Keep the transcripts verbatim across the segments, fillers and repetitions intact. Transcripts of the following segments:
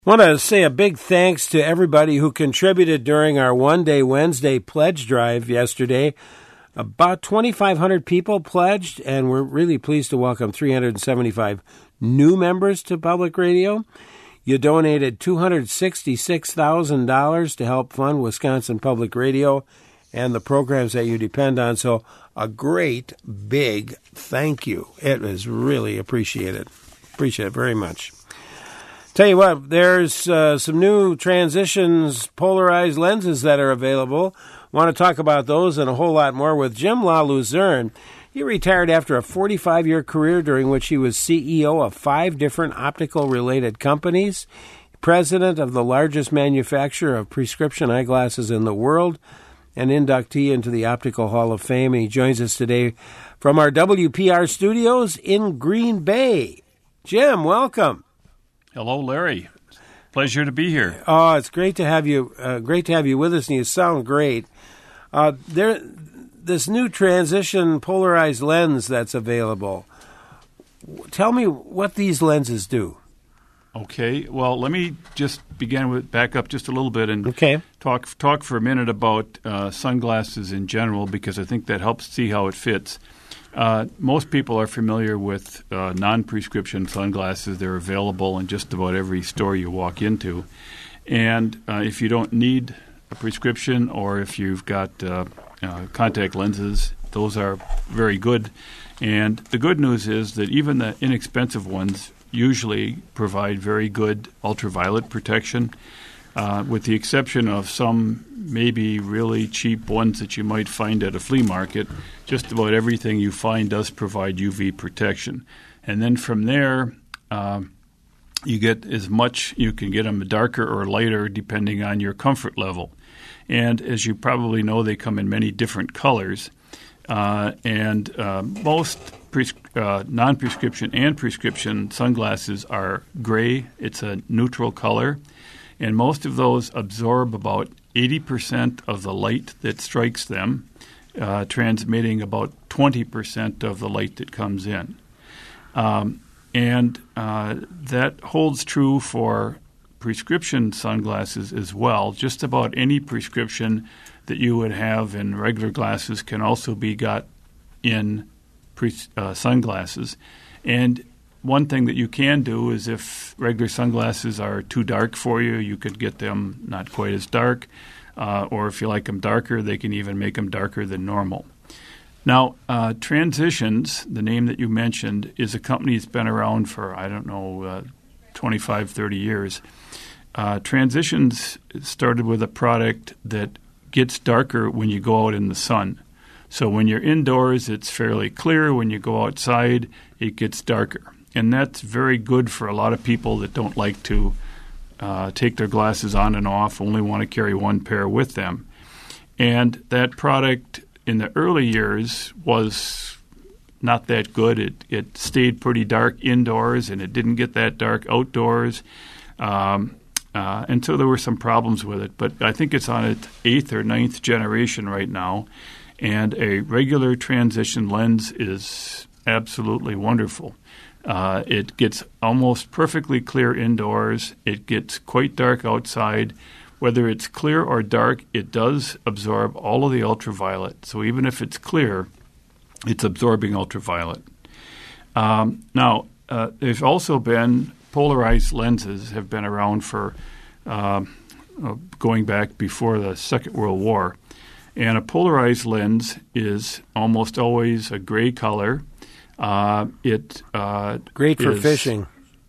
I want to say a big thanks to everybody who contributed during our One Day Wednesday pledge drive yesterday. About twenty-five hundred people pledged, and we're really pleased to welcome three hundred seventy-five new members to Public Radio. You donated two hundred sixty-six thousand dollars to help fund Wisconsin Public Radio and the programs that you depend on. So a great, big thank you. It was really appreciated. Appreciate it very much. Tell you what, there's uh, some new Transitions polarized lenses that are available. Want to talk about those and a whole lot more with Jim LaLuzerne. He retired after a forty-five-year career during which he was C E O of five different optical-related companies, president of the largest manufacturer of prescription eyeglasses in the world, an inductee into the Optical Hall of Fame. And he joins us today from our W P R studios in Green Bay. Jim, welcome. Hello, Larry. Pleasure to be here. Oh, it's great to have you. Uh, great to have you with us, and you sound great. Uh, there, this new Transition polarized lens that's available. Tell me what these lenses do. Okay. Well, let me just begin with back up just a little bit and okay. talk talk for a minute about uh, sunglasses in general, because I think that helps see how it fits. Uh, most people are familiar with uh, non-prescription sunglasses. They're available in just about every store you walk into. And uh, if you don't need a prescription, or if you've got uh, uh, contact lenses, those are very good. And the good news is that even the inexpensive ones usually provide very good ultraviolet protection, uh, with the exception of some maybe really cheap ones that you might find at a flea market. Just about everything you find does provide U V protection. And then from there, uh, you get as much, you can get them darker or lighter depending on your comfort level. And as you probably know, they come in many different colors. Uh, and uh, most pres- uh, non-prescription and prescription sunglasses are gray. It's a neutral color. And most of those absorb about eighty percent of the light that strikes them, uh, transmitting about twenty percent of the light that comes in. Um, and uh, that holds true for prescription sunglasses as well. Just about any prescription that you would have in regular glasses can also be got in pre- uh, sunglasses. And one thing that you can do is if regular sunglasses are too dark for you, you could get them not quite as dark. Uh, or if you like them darker, they can even make them darker than normal. Now, uh, Transitions, the name that you mentioned, is a company that's been around for, I don't know, uh, twenty-five, thirty years. Uh, Transitions started with a product that gets darker when you go out in the sun. So when you're indoors, it's fairly clear. When you go outside, it gets darker. And that's very good for a lot of people that don't like to uh, take their glasses on and off, only want to carry one pair with them. And that product in the early years was not that good. It it stayed pretty dark indoors, and it didn't get that dark outdoors. Um, uh, and so there were some problems with it. But I think it's on its eighth or ninth generation right now. And a regular Transition lens is absolutely wonderful. Uh, it gets almost perfectly clear indoors. It gets quite dark outside. Whether it's clear or dark, it does absorb all of the ultraviolet. So even if it's clear, it's absorbing ultraviolet. Um, now, uh, there's also been polarized lenses have been around for uh, uh, going back before the Second World War. And a polarized lens is almost always a gray color. Uh, it uh, Great for is, fishing.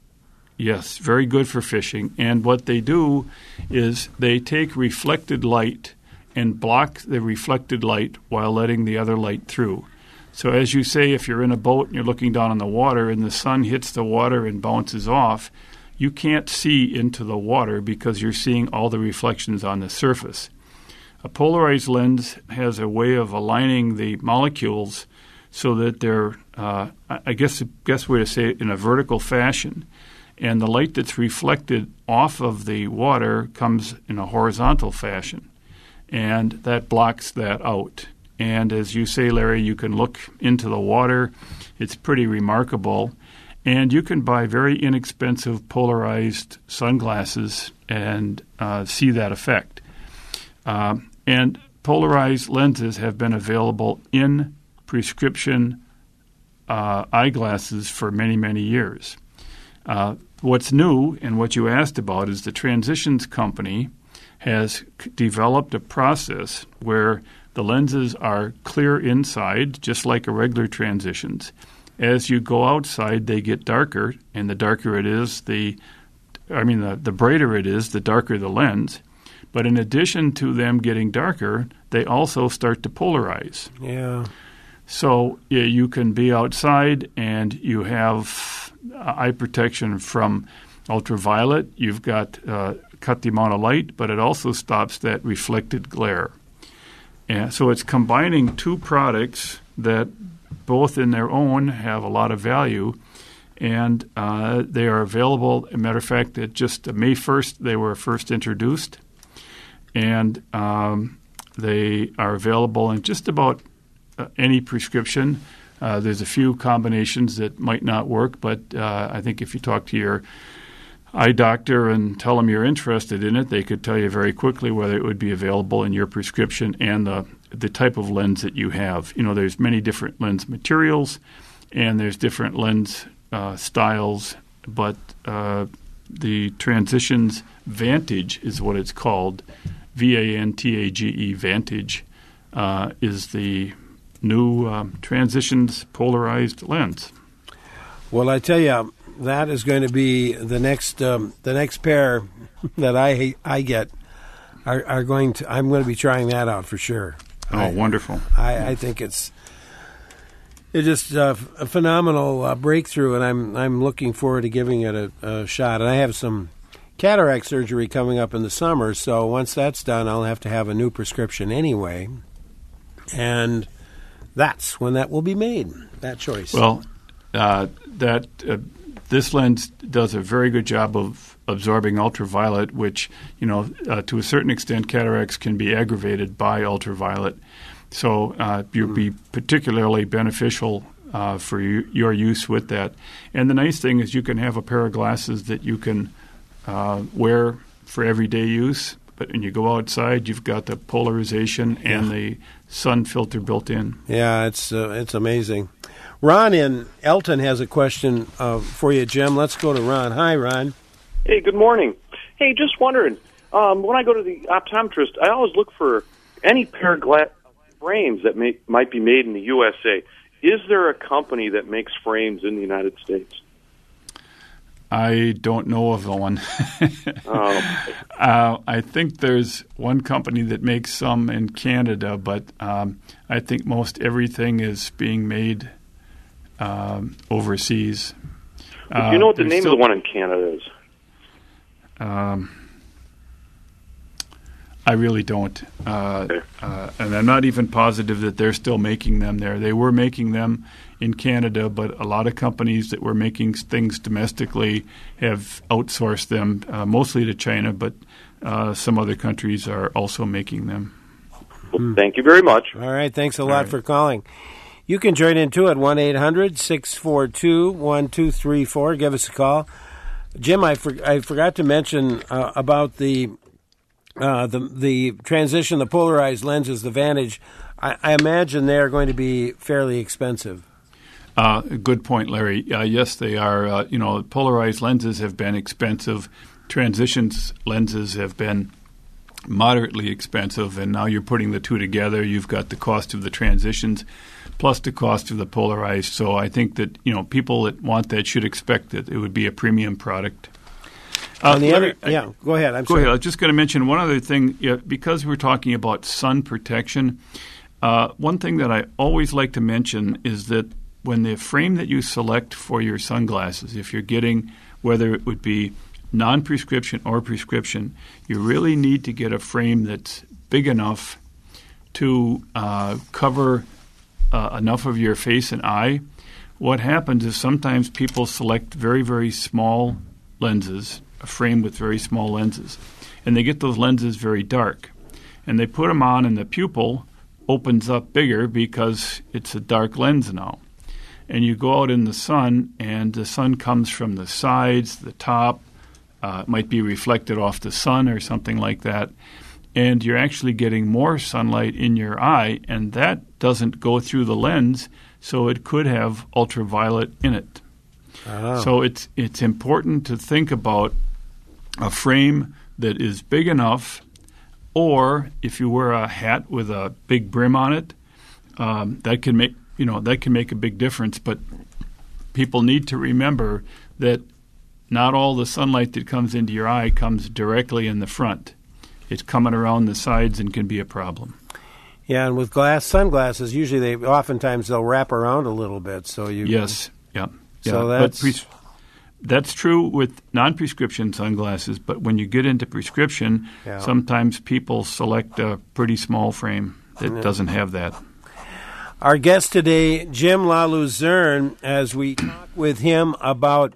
Yes, very good for fishing. And what they do is they take reflected light and block the reflected light while letting the other light through. So as you say, if you're in a boat and you're looking down on the water and the sun hits the water and bounces off, you can't see into the water because you're seeing all the reflections on the surface. A polarized lens has a way of aligning the molecules so that they're, uh, I guess the best way to say it, in a vertical fashion. And the light that's reflected off of the water comes in a horizontal fashion. And that blocks that out. And as you say, Larry, you can look into the water. It's pretty remarkable. And you can buy very inexpensive polarized sunglasses and uh, see that effect. Uh, and polarized lenses have been available in prescription uh, eyeglasses for many, many years. Uh, what's new and what you asked about is the Transitions Company has c- developed a process where the lenses are clear inside, just like a regular Transitions. As you go outside, they get darker, and the darker it is, the I mean, the, the brighter it is, the darker the lens. But in addition to them getting darker, they also start to polarize. Yeah. So yeah, you can be outside and you have uh, eye protection from ultraviolet. You've got uh, cut the amount of light, but it also stops that reflected glare. And so it's combining two products that both in their own have a lot of value, and uh, they are available. As a matter of fact, at just uh, May first, they were first introduced, and um, they are available in just about uh, any prescription. Uh, there's a few combinations that might not work, but uh, I think if you talk to your eye doctor and tell them you're interested in it, they could tell you very quickly whether it would be available in your prescription and the the type of lens that you have. You know, there's many different lens materials, and there's different lens uh, styles, but uh, the Transitions Vantage is what it's called. V A N T A G E, Vantage, uh, is the new um, Transitions polarized lens. Well, I tell you, that is going to be the next um, the next pair that I I get are, are going to. I'm going to be trying that out for sure. Oh, I, wonderful! I, I think it's it's just a, a phenomenal uh, breakthrough, and I'm I'm looking forward to giving it a, a shot. And I have some cataract surgery coming up in the summer, so once that's done, I'll have to have a new prescription anyway, and that's when that will be made. That choice. Well, uh, that. Uh, This lens does a very good job of absorbing ultraviolet, which, you know, uh, to a certain extent, cataracts can be aggravated by ultraviolet. So uh, you'll be particularly beneficial uh, for you, your use with that. And the nice thing is you can have a pair of glasses that you can uh, wear for everyday use. But when you go outside, you've got the polarization and yeah. the sun filter built in. Yeah, it's uh, it's amazing. Ron in Elton has a question uh, for you, Jim. Let's go to Ron. Hi, Ron. Hey, good morning. Hey, just wondering, um, when I go to the optometrist, I always look for any pair of glass frames that may, might be made in the U S A. Is there a company that makes frames in the United States? I don't know of one. oh. uh, I think there's one company that makes some in Canada, but um, I think most everything is being made um, overseas. Uh, Do you know what the name still, of the one in Canada is? Um, I really don't. Uh, okay. uh, and I'm not even positive that they're still making them there. They were making them in Canada, but a lot of companies that were making things domestically have outsourced them, uh, mostly to China, but uh, some other countries are also making them. Well, thank you very much. All right, thanks a lot right. for calling. You can join in too at one eight hundred six four two one two three four. Give us a call. Jim, I, for, I forgot to mention uh, about the uh, the the transition, the polarized lenses, the Vantage. I, I imagine they are going to be fairly expensive. Uh, good point, Larry. Uh, yes, they are. Uh, you know, polarized lenses have been expensive. Transitions lenses have been moderately expensive, and now you're putting the two together. You've got the cost of the transitions plus the cost of the polarized. So I think that, you know, people that want that should expect that it would be a premium product. Uh, On the Larry, other, yeah, go ahead. I'm go sorry. ahead. I was just going to mention one other thing. Yeah, because we're talking about sun protection, uh, one thing that I always like to mention is that when the frame that you select for your sunglasses, if you're getting, whether it would be non-prescription or prescription, you really need to get a frame that's big enough to uh, cover uh, enough of your face and eye. What happens is sometimes people select very, very small lenses, a frame with very small lenses, and they get those lenses very dark. And they put them on and the pupil opens up bigger because it's a dark lens now. and you go out in the sun, and the sun comes from the sides, the top, uh, it might be reflected off the sun or something like that, and you're actually getting more sunlight in your eye, and that doesn't go through the lens, so it could have ultraviolet in it. Oh. So it's it's important to think about a frame that is big enough, or if you wear a hat with a big brim on it, um, that can make you know that can make a big difference. But people need to remember that not all the sunlight that comes into your eye comes directly in the front. It's coming around the sides and can be a problem. Yeah, and with glass sunglasses, usually they oftentimes they'll wrap around a little bit, so you yes, yeah. So yeah. that's but pres- that's true with non-prescription sunglasses. But when you get into prescription, yeah. sometimes people select a pretty small frame that yeah. doesn't have that. Our guest today, Jim LaLuzerne, as we talk with him about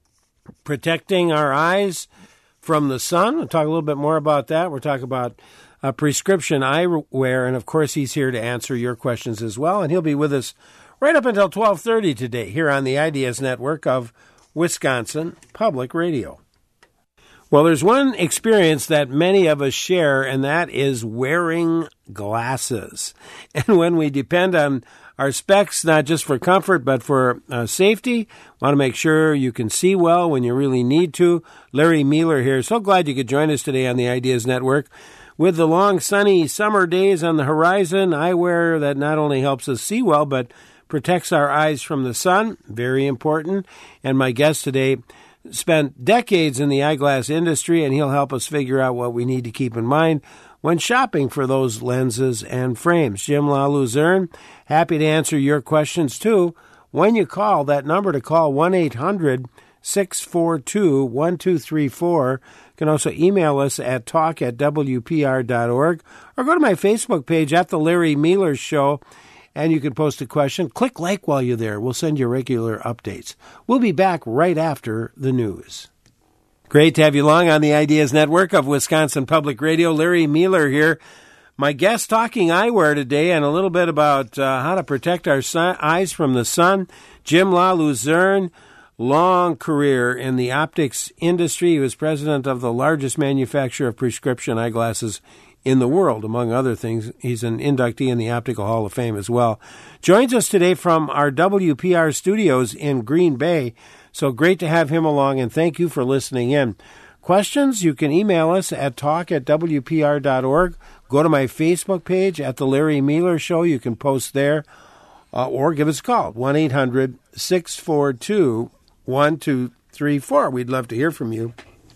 protecting our eyes from the sun. We'll talk a little bit more about that. We'll talk about uh, prescription eyewear, and of course, he's here to answer your questions as well. And he'll be with us right up until twelve thirty today here on the Ideas Network of Wisconsin Public Radio. Well, there's one experience that many of us share, and that is wearing glasses. And when we depend on our specs, not just for comfort, but for uh, safety, want to make sure you can see well when you really need to. Larry Mueller here. So glad you could join us today on the Ideas Network. With the long, sunny summer days on the horizon, eyewear that not only helps us see well, but protects our eyes from the sun, very important. And my guest today spent decades in the eyeglass industry, and he'll help us figure out what we need to keep in mind when shopping for those lenses and frames. Jim LaLuzerne, happy to answer your questions, too. When you call, that number to call, one eight hundred six four two one two three four. You can also email us at talk at w p r dot org or go to my Facebook page at The Larry Mueller Show, and you can post a question. Click like while you're there. We'll send you regular updates. We'll be back right after the news. Great to have you along on the Ideas Network of Wisconsin Public Radio. Larry Mueller here. My guest talking eyewear today and a little bit about uh, how to protect our sun- eyes from the sun. Jim LaLuzerne, long career in the optics industry. He was president of the largest manufacturer of prescription eyeglasses in the world, among other things. He's an inductee in the Optical Hall of Fame as well. Joins us today from our W P R studios in Green Bay. So great to have him along, and thank you for listening in. Questions, you can email us at talk at w p r dot org. Go to my Facebook page at The Larry Mueller Show. You can post there, uh, or give us a call, one eight hundred six four two one two three four. We'd love to hear from you.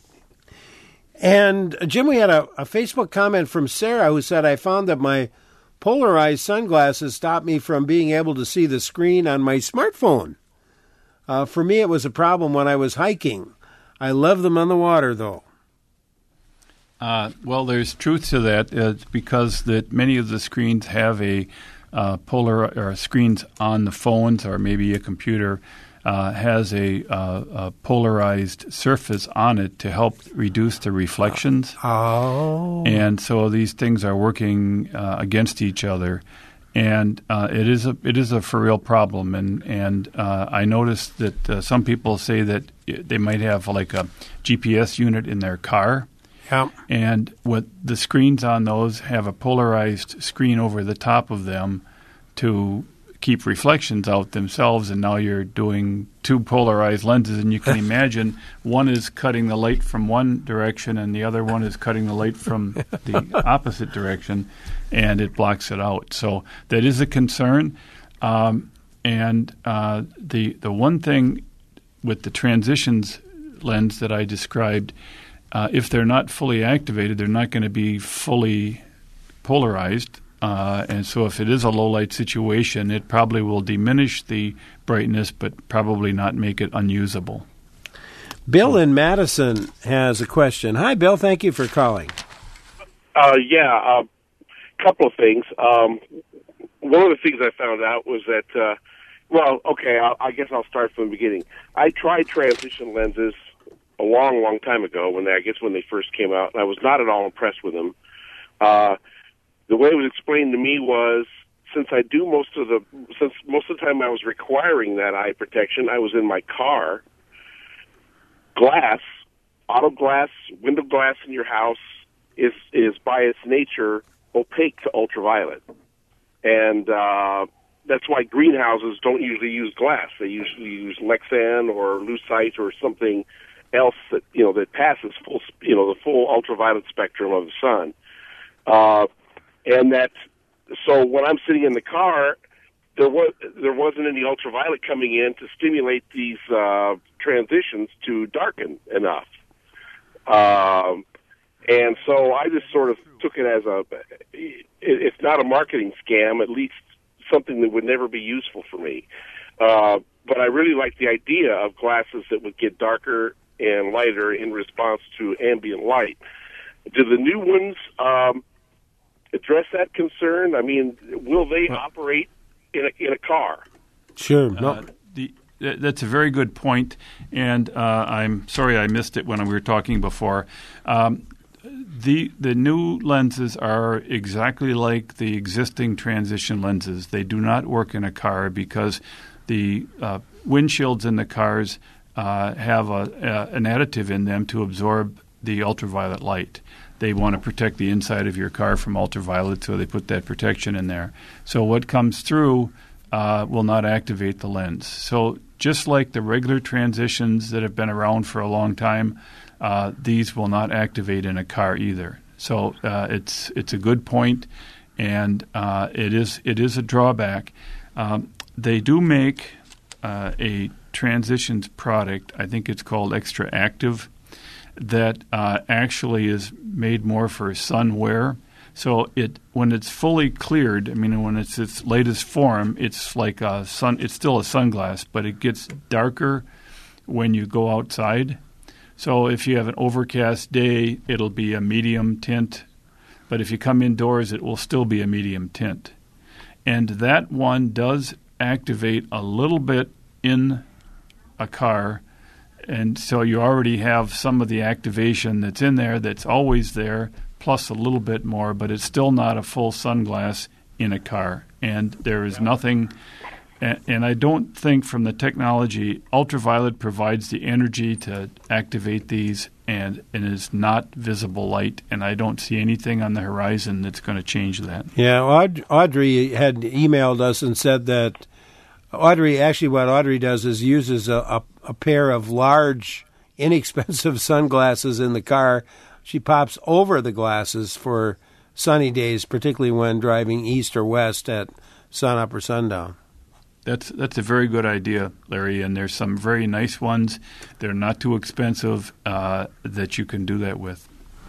And, Jim, we had a, a Facebook comment from Sarah who said, I found that my polarized sunglasses stopped me from being able to see the screen on my smartphone. Uh, for me, it was a problem when I was hiking. I love them on the water, though. Uh, well, there's truth to that uh, because that many of the screens have a uh, polar or screens on the phones or maybe a computer uh, has a, uh, a polarized surface on it to help reduce the reflections. Oh. And so these things are working uh, against each other. And uh, it is a it is a for real problem, and and uh, I noticed that uh, some people say that they might have like a G P S unit in their car, yeah. and what the screens on those have a polarized screen over the top of them to keep reflections out themselves, and now you're doing two polarized lenses, and you can imagine one is cutting the light from one direction and the other one is cutting the light from the opposite direction, and it blocks it out. So that is a concern. Um, and uh, the the one thing with the transitions lens that I described, uh, if they're not fully activated, they're not going to be fully polarized. Uh, and so if it is a low-light situation, it probably will diminish the brightness but probably not make it unusable. Bill in Madison has a question. Hi, Bill. Thank you for calling. Uh, yeah, a uh, couple of things. Um, one of the things I found out was that, uh, well, okay, I'll, I guess I'll start from the beginning. I tried transition lenses a long, long time ago, when they, I guess when they first came out, and I was not at all impressed with them. Uh, the way it was explained to me was since I do most of the since most of the time I was requiring that eye protection, I was in my car. Glass, auto glass, window glass in your house is is by its nature opaque to ultraviolet, and uh, that's why greenhouses don't usually use glass. They usually use Lexan or Lucite or something else that you know that passes full you know the full ultraviolet spectrum of the sun, uh, and that. So when I'm sitting in the car, there was there wasn't any ultraviolet coming in to stimulate these uh, transitions to darken enough, um, and so I just sort of took it as a, if not a marketing scam, at least something that would never be useful for me. Uh, but I really like the idea of glasses that would get darker and lighter in response to ambient light. Do the new ones um, address that concern? I mean, will they well, operate in a, in a car? Sure. No. Uh, the, that's a very good point, and uh, I'm sorry I missed it when we were talking before. Um, the the new lenses are exactly like the existing transition lenses. They do not work in a car because the uh, windshields in the cars uh, have a, a, an additive in them to absorb the ultraviolet light. They want to protect the inside of your car from ultraviolet, so they put that protection in there. So what comes through uh, will not activate the lens. So just like the regular transitions that have been around for a long time, uh, these will not activate in a car either. So uh, it's it's a good point, and uh, it is it is a drawback. Um, they do make uh, a transitions product. I think it's called Extra Active, that uh, actually is made more for sun wear. So it when it's fully cleared, I mean, when it's its latest form, it's like a sun. It's still a sunglass, but it gets darker when you go outside. So if you have an overcast day, it'll be a medium tint. But if you come indoors, it will still be a medium tint. And that one does activate a little bit in a car. And so you already have some of the activation that's in there that's always there, plus a little bit more, but it's still not a full sunglass in a car. And there is nothing, and, and I don't think from the technology, ultraviolet provides the energy to activate these, and it is not visible light, and I don't see anything on the horizon that's going to change that. Yeah, Aud- Audrey had emailed us and said that Audrey, actually what Audrey does is uses a, a, a pair of large, inexpensive sunglasses in the car. She pops over the glasses for sunny days, particularly when driving east or west at sunup or sundown. That's that's a very good idea, Larry, and there's some very nice ones. They're not too expensive uh, that you can do that with.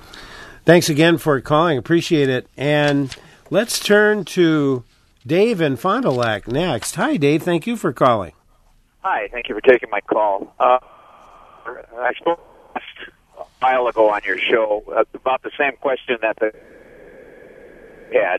Thanks again for calling. Appreciate it. And let's turn to Dave in Fond du Lac next. Hi, Dave. Thank you for calling. Hi. Thank you for taking my call. Uh, I spoke a while ago on your show about the same question that the had.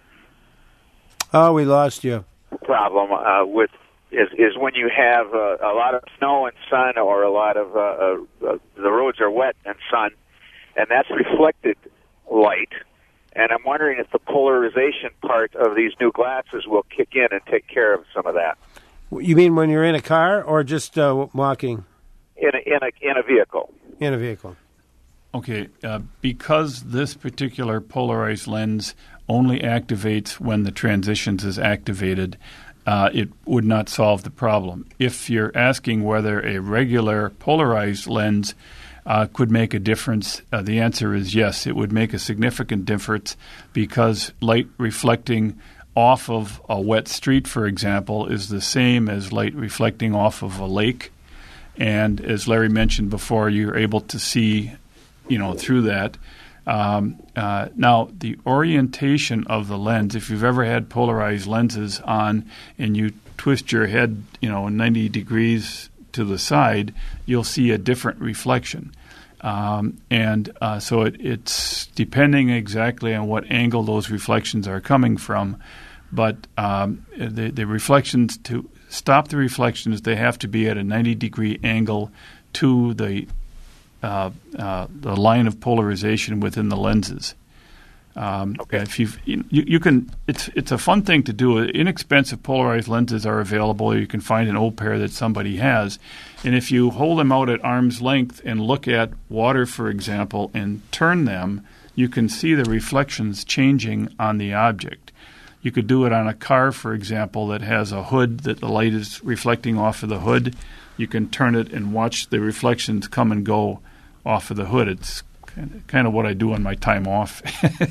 Oh, we lost you. Problem uh, with is is when you have uh, a lot of snow and sun, or a lot of uh, uh, the roads are wet and sun, and that's reflected light. And I'm wondering if the polarization part of these new glasses will kick in and take care of some of that. You mean when you're in a car or just uh, walking? In a, in a in a vehicle. In a vehicle. Okay, uh, because this particular polarized lens only activates when the transitions is activated, uh, it would not solve the problem. If you're asking whether a regular polarized lens uh, could make a difference, uh, the answer is yes. It would make a significant difference because light reflecting off of a wet street, for example, is the same as light reflecting off of a lake. And as Larry mentioned before, you're able to see, you know, through that. Um, uh, now, the orientation of the lens, if you've ever had polarized lenses on and you twist your head, you know, ninety degrees to the side, you'll see a different reflection. Um, and uh, so it, it's depending exactly on what angle those reflections are coming from. But um, the, the reflections, to stop the reflections, they have to be at a ninety degree angle to the Uh, uh, the line of polarization within the lenses. Um, Okay. If you've, you you can, it's it's a fun thing to do. Inexpensive polarized lenses are available. You can find an old pair that somebody has, and if you hold them out at arm's length and look at water, for example, and turn them, you can see the reflections changing on the object. You could do it on a car, for example, that has a hood that the light is reflecting off of the hood. You can turn it and watch the reflections come and go off of the hood. It's kind of, kind of what I do on my time off.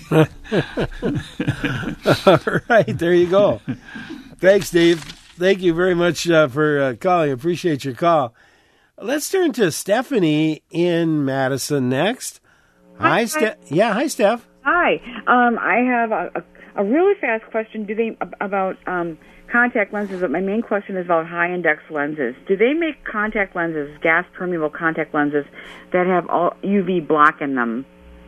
All right, there you go. Thanks, Dave. Thank you very much uh, for uh, calling. Appreciate your call. Let's turn to Stephanie in Madison next. Hi, Hi. Steph. Yeah, hi, Steph. Hi. Um, I have a, a, a really fast question. Do they about um, contact lenses? But my main question is about high index lenses. Do they make contact lenses, gas permeable contact lenses, that have all U V block in them?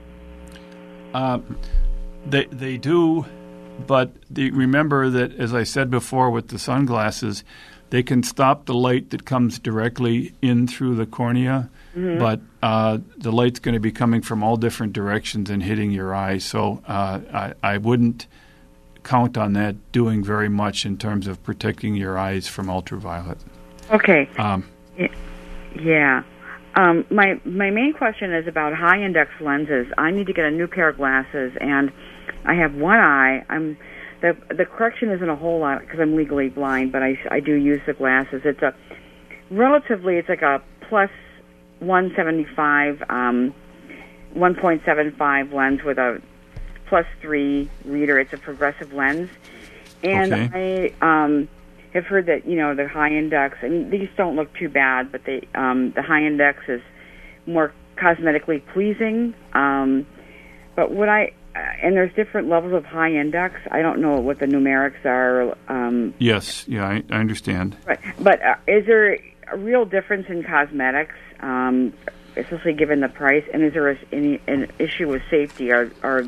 Uh, they they do, but the, remember that, as I said before, with the sunglasses, they can stop the light that comes directly in through the cornea, mm-hmm. but uh, the light's going to be coming from all different directions and hitting your eye. So uh, I, I wouldn't count on that doing very much in terms of protecting your eyes from ultraviolet. Okay. Um, yeah. Um, my my main question is about high index lenses. I need to get a new pair of glasses, and I have one eye. I'm the the correction isn't a whole lot because I'm legally blind, but I I do use the glasses. It's a relatively it's like a plus one seventy-five, um, one point seven five lens with a plus three reader. It's a progressive lens, and okay. I um. have heard that, you know, the high index, I mean, these don't look too bad, but they, um, the high index is more cosmetically pleasing. Um, but what I, uh, and there's different levels of high index. I don't know what the numerics are. Um, yes, yeah, I, I understand. Right. But uh, is there a real difference in cosmetics, um, especially given the price? And is there a, any an issue with safety? Are, are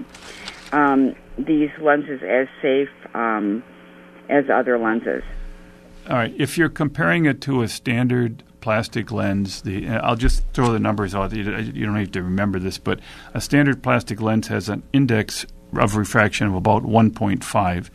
um, these lenses as safe um, as other lenses? All right. If you're comparing it to a standard plastic lens, the I'll just throw the numbers out. You, you don't have to remember this, but a standard plastic lens has an index of refraction of about one point five.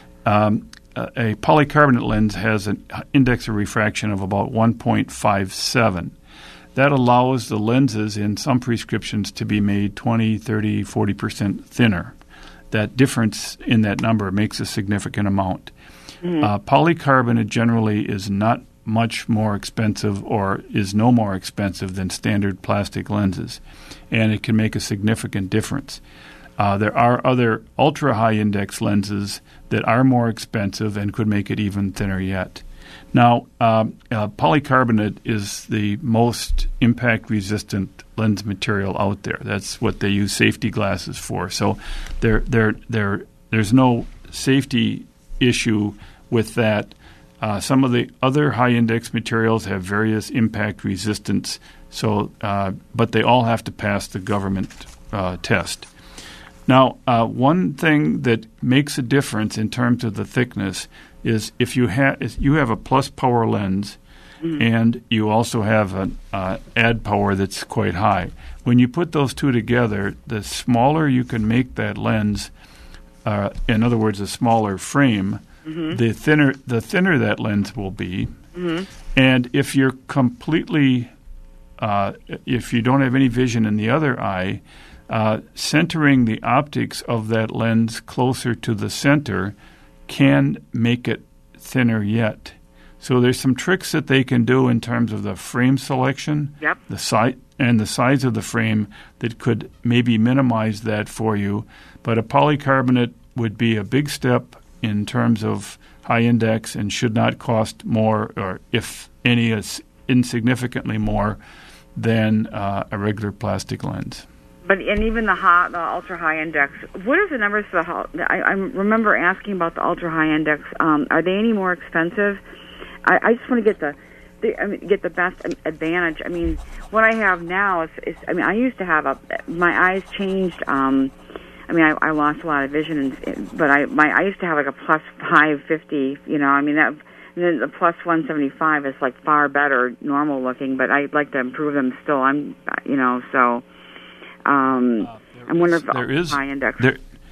Um, a, a polycarbonate lens has an index of refraction of about one point five seven. That allows the lenses in some prescriptions to be made twenty, thirty, forty percent thinner. That difference in that number makes a significant amount. Mm-hmm. Uh, polycarbonate generally is not much more expensive or is no more expensive than standard plastic lenses, and it can make a significant difference. Uh, there are other ultra-high index lenses that are more expensive and could make it even thinner yet. Now, uh, uh, polycarbonate is the most impact-resistant lens material out there. That's what they use safety glasses for. So there, there, there, there's no safety issue with that. Uh, some of the other high-index materials have various impact resistance, so uh, but they all have to pass the government uh, test. Now, uh, one thing that makes a difference in terms of the thickness is if you have you have a plus power lens, mm. and you also have an uh, add power that's quite high. When you put those two together, the smaller you can make that lens, uh, in other words, a smaller frame, mm-hmm. the thinner the thinner that lens will be. Mm-hmm. And if you're completely, uh, if you don't have any vision in the other eye, uh, centering the optics of that lens closer to the center can make it thinner yet. So there's some tricks that they can do in terms of the frame selection, yep. the size and the size of the frame that could maybe minimize that for you. But a polycarbonate would be a big step in terms of high index and should not cost more, or if any, is insignificantly more than uh, a regular plastic lens. But and even the high, the ultra high index. What are the numbers for the? I, I remember asking about the ultra high index. Um, are they any more expensive? I, I just want to get the, the I mean, get the best advantage. I mean, what I have now is, is I mean, I used to have a my eyes changed. Um, I mean, I, I lost a lot of vision, and, but I my I used to have like a plus five fifty. You know, I mean that. And then the plus one seventy-five is like far better, normal looking. But I'd like to improve them still. I'm, you know, so. Um, uh, I'm wondering if there is high index. There,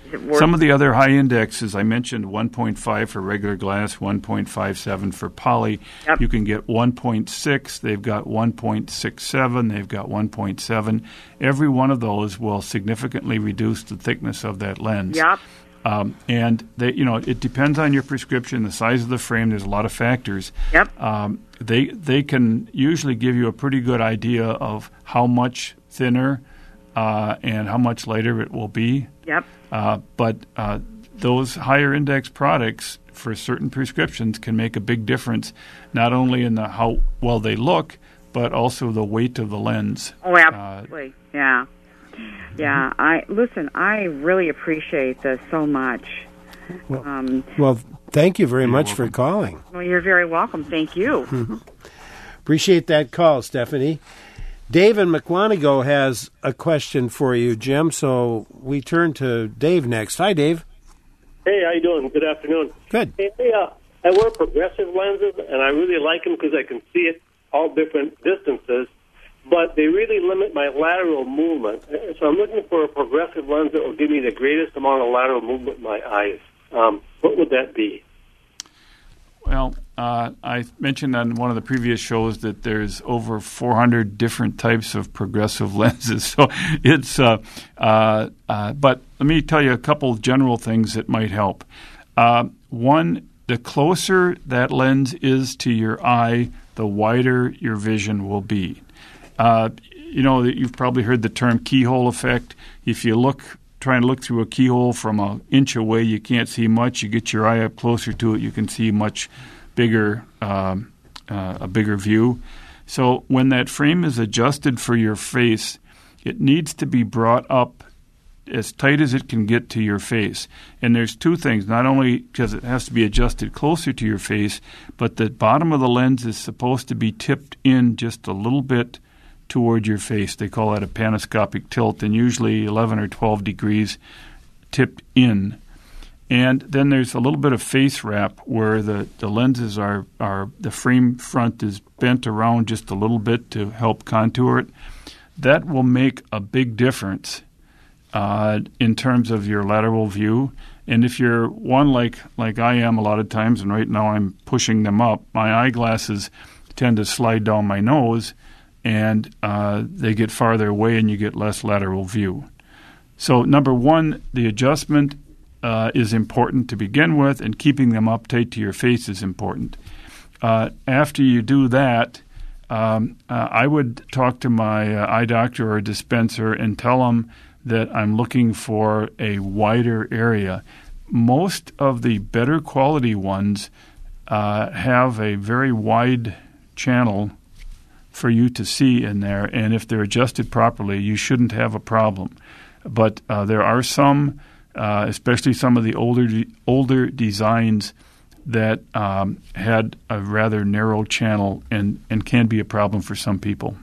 Is it worth Some of the other high indexes, I mentioned one point five for regular glass, one point five seven for poly. Yep. You can get one point six. They've got one point six seven. They've got one point seven. Every one of those will significantly reduce the thickness of that lens. Yep. Um, and they, you know, it depends on your prescription, the size of the frame. There's a lot of factors. Yep. Um, they they can usually give you a pretty good idea of how much thinner uh, and how much lighter it will be. Yep. Uh, but uh, those higher index products for certain prescriptions can make a big difference, not only in the how well they look, but also the weight of the lens. Oh, absolutely. Uh, yeah. Yeah. I listen, I really appreciate this so much. Well, um, well thank you very you're much welcome. for calling. Well, you're very welcome. Thank you. Appreciate that call, Stephanie. Dave in McWanago has a question for you, Jim, so we turn to Dave next. Hi, Dave. Hey, how you doing? Good afternoon. Good. Hey, uh, I wear progressive lenses, and I really like them because I can see it all different distances, but they really limit my lateral movement. So I'm looking for a progressive lens that will give me the greatest amount of lateral movement in my eyes. Um, what would that be? Well, uh, I mentioned on one of the previous shows that there's over four hundred different types of progressive lenses. So it's, uh, uh, uh, but let me tell you a couple general things that might help. Uh, one, the closer that lens is to your eye, the wider your vision will be. Uh, you know, you've probably heard the term keyhole effect. If you look trying to look through a keyhole from an inch away, you can't see much. You get your eye up closer to it, you can see much bigger, um, uh, a bigger view. So when that frame is adjusted for your face, it needs to be brought up as tight as it can get to your face. And there's two things, not only because it has to be adjusted closer to your face, but the bottom of the lens is supposed to be tipped in just a little bit toward your face. They call that a panoscopic tilt, and usually eleven or twelve degrees tipped in. And then there's a little bit of face wrap where the, the lenses are, are, the frame front is bent around just a little bit to help contour it. That will make a big difference uh, in terms of your lateral view. And if you're one like, like I am a lot of times, and right now I'm pushing them up, my eyeglasses tend to slide down my nose, and uh, they get farther away and you get less lateral view. So number one, the adjustment uh, is important to begin with, and keeping them up tight to your face is important. Uh, after you do that, um, uh, I would talk to my uh, eye doctor or dispenser and tell them that I'm looking for a wider area. Most of the better quality ones uh, have a very wide channel for you to see in there, and if they're adjusted properly, you shouldn't have a problem. But uh, there are some, uh, especially some of the older de- older designs, that um, had a rather narrow channel and, and can be a problem for some people.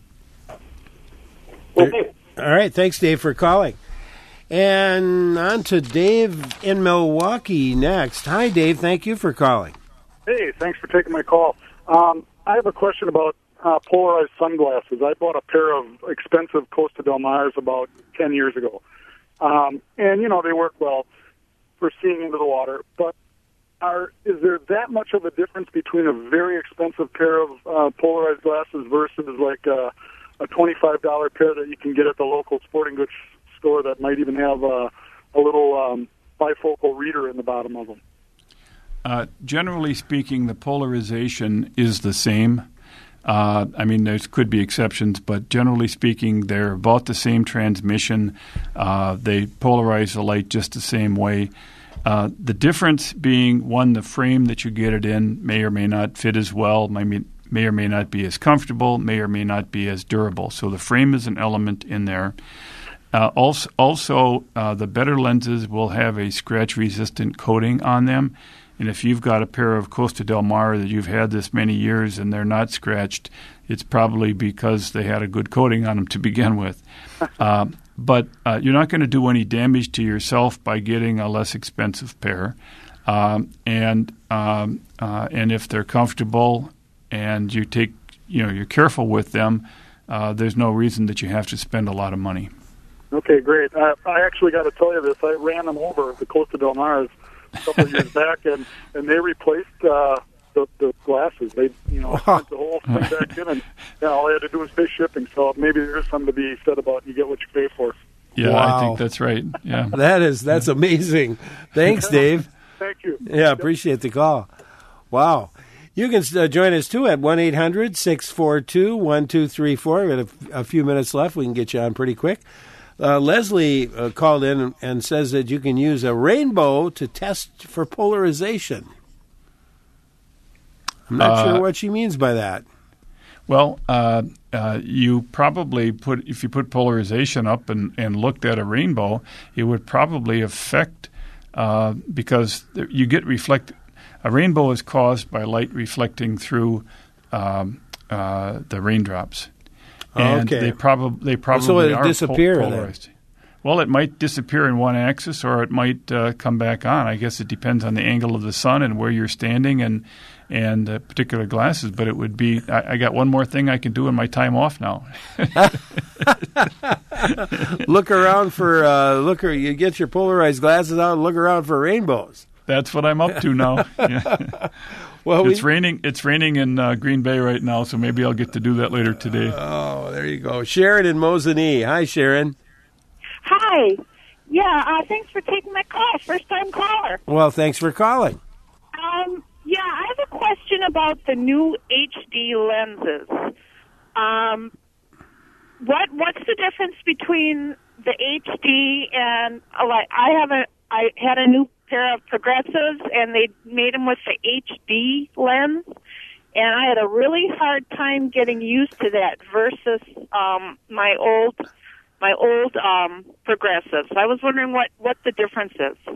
Okay. All right, thanks, Dave, for calling. And on to Dave in Milwaukee next. Hi, Dave. Thank you for calling. Hey, thanks for taking my call. Um, I have a question about Uh, polarized sunglasses. I bought a pair of expensive Costa Del Mars about ten years ago. Um, and, you know, they work well for seeing into the water. But are is there that much of a difference between a very expensive pair of uh, polarized glasses versus like a, a twenty-five dollars pair that you can get at the local sporting goods store that might even have a, a little um, bifocal reader in the bottom of them? Uh, generally speaking, the polarization is the same. Uh, I mean, there could be exceptions, but generally speaking, they're about the same transmission. Uh, they polarize the light just the same way. Uh, the difference being, one, the frame that you get it in may or may not fit as well, may, may or may not be as comfortable, may or may not be as durable. So the frame is an element in there. Uh, also, also uh, the better lenses will have a scratch-resistant coating on them. And if you've got a pair of Costa Del Mar that you've had this many years and they're not scratched, it's probably because they had a good coating on them to begin with. uh, but uh, you're not going to do any damage to yourself by getting a less expensive pair. Um, and um, uh, and if they're comfortable and you take, you know, you're careful with them, uh, there's no reason that you have to spend a lot of money. Okay, great. I, I actually got to tell you this. I ran them over the Costa Del Mars a couple of years back, and, and they replaced uh, the, the glasses. They, you know, Wow. sent the whole thing back in, and you know, all they had to do was pay shipping. So maybe there's something to be said about you get what you pay for. Yeah, Wow. I think that's right. Yeah. That is that's amazing. Thanks, Dave. Thank you. Yeah, appreciate the call. Wow. You can uh, join us, too, at one eight hundred six four two one two three four. We have a, a few minutes left. We can get you on pretty quick. Uh, Leslie uh, called in and, and says that you can use a rainbow to test for polarization. I'm not Uh, sure what she means by that. Well, uh, uh, you probably put if you put polarization up and, and looked at a rainbow, it would probably affect uh, because you get reflect. A rainbow is caused by light reflecting through um, uh, the raindrops, and Okay. they probably they probably So it'll are disappear pol- then. polarized. Well, it might disappear in one axis, or it might uh, come back on. I guess it depends on the angle of the sun and where you're standing, and and uh, particular glasses. But it would be. I, I got one more thing I can do in my time off now. Look around for uh, look. You get your polarized glasses out and look around for rainbows. That's what I'm up to now. Yeah. Well, It's we, raining. It's raining in uh, Green Bay right now, so maybe I'll get to do that later today. oh, there you go, Sharon in Mosinee. Hi, Sharon. Hi. Yeah, uh, thanks for taking my call. First time caller. Well, thanks for calling. Um, yeah, I have a question about the new H D lenses. Um, what what's the difference between the H D and uh, like I have a I had a new pair of progressives and they made them with the H D lens, and I had a really hard time getting used to that versus um, my old. My old um, progressives. I was wondering what, what the difference is.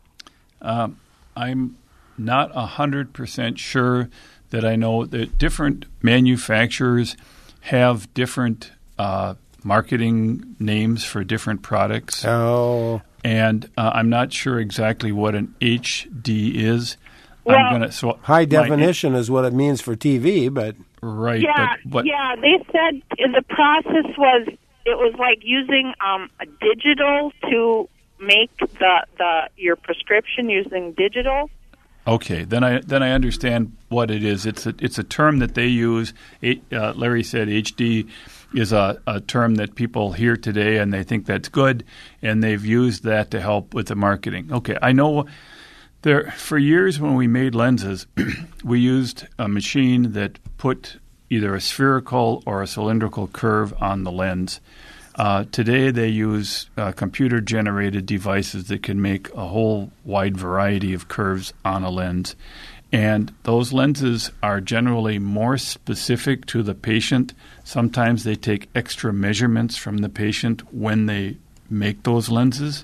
Um, I'm not one hundred percent sure that I know that different manufacturers have different uh, marketing names for different products. Oh. And uh, I'm not sure exactly what an H D is. Well, I'm gonna, so High my- definition is what it means for T V, but right. Yeah, but, but yeah. They said in the process was it was like using um, a digital to make the the your prescription using digital. Okay, then I then I understand what it is. It's a it's a term that they use. It, uh, Larry said H D is a, a term that people hear today, and they think that's good, and they've used that to help with the marketing. Okay, I know there for years when we made lenses, we used a machine that put either a spherical or a cylindrical curve on the lens. Uh, today they use uh, computer-generated devices that can make a whole wide variety of curves on a lens. And those lenses are generally more specific to the patient. Sometimes they take extra measurements from the patient when they make those lenses.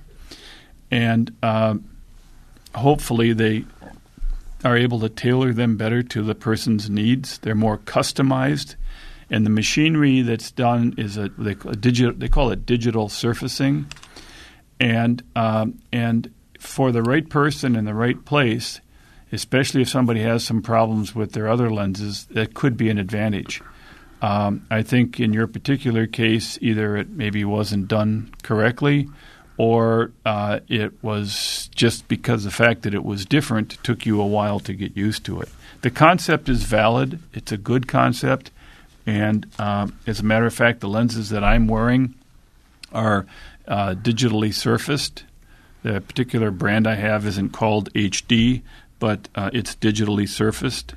And uh, hopefully they are able to tailor them better to the person's needs. They're more customized. And the machinery that's done is a, they, a digital. They call it digital surfacing, and um, and for the right person in the right place, especially if somebody has some problems with their other lenses, that could be an advantage. Um, I think in your particular case, either it maybe wasn't done correctly, or uh, it was just because the fact that it was different took you a while to get used to it. The concept is valid. It's a good concept. And um, as a matter of fact, the lenses that I'm wearing are uh, digitally surfaced. The particular brand I have isn't called H D, but uh, it's digitally surfaced.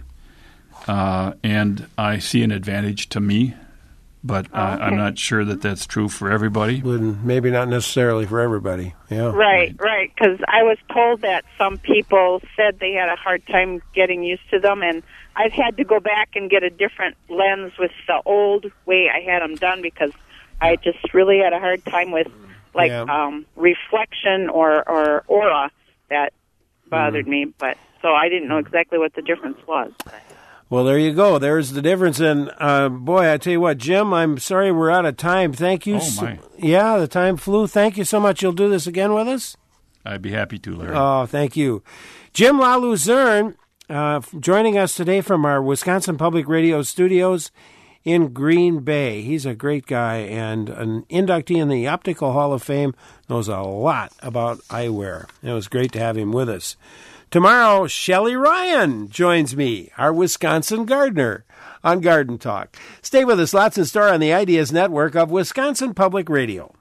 Uh, and I see an advantage to me, but uh, Oh, okay. I'm not sure that that's true for everybody. wouldn't maybe not necessarily for everybody. Yeah. Right, right. Because I was told that some people said they had a hard time getting used to them, and I've had to go back and get a different lens with the old way I had them done because I just really had a hard time with like Yeah. um, reflection or, or aura that bothered Mm. me. But so I didn't know exactly what the difference was. Well, there you go. There's the difference. And uh, boy, I tell you what, Jim, I'm sorry we're out of time. Thank you. Oh, so- my. yeah, the time flew. Thank you so much. You'll do this again with us? I'd be happy to, Larry. Oh, thank you. Jim LaLuzerne uh, joining us today from our Wisconsin Public Radio studios in Green Bay. He's a great guy and an inductee in the Optical Hall of Fame, knows a lot about eyewear. It was great to have him with us. Tomorrow, Shelley Ryan joins me, our Wisconsin gardener, on Garden Talk. Stay with us. Lots in store on the Ideas Network of Wisconsin Public Radio.